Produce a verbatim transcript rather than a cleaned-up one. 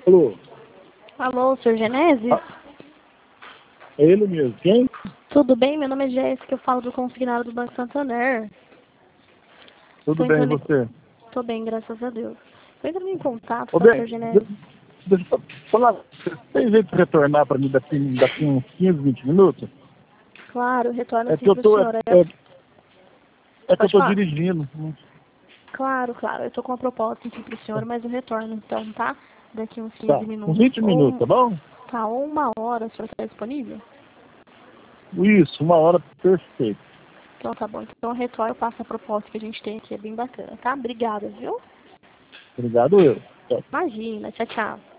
Alô? Alô, senhor Genésio? Ah, é ele mesmo. Quem? Tudo bem? Meu nome é Jéssica, eu falo do consignado do Banco Santander. Tudo Tô bem, e entrando em... você? Tô bem, graças a Deus. Tô entrando em contato, Ô, tá, bem, senhor Genésio? de- deixa eu falar. Você tem jeito de retornar para mim daqui, daqui uns quinze, vinte minutos? Claro, retorno É sim que eu pro tô, é, senhor. É... é, é que eu Pode tô falar? dirigindo. Claro, claro, eu tô com uma proposta aqui pro senhor, mas eu retorno então, tá? Daqui uns quinze Tá, uns minutos. vinte Ou, minutos, um- tá bom? tá, ou uma hora, o senhor tá disponível? Isso, uma hora perfeito. Então tá bom. Então eu retorno, eu passo a proposta que a gente tem aqui, é bem bacana, tá? Obrigada, viu? Obrigado eu. Tchau. Imagina, tchau, tchau.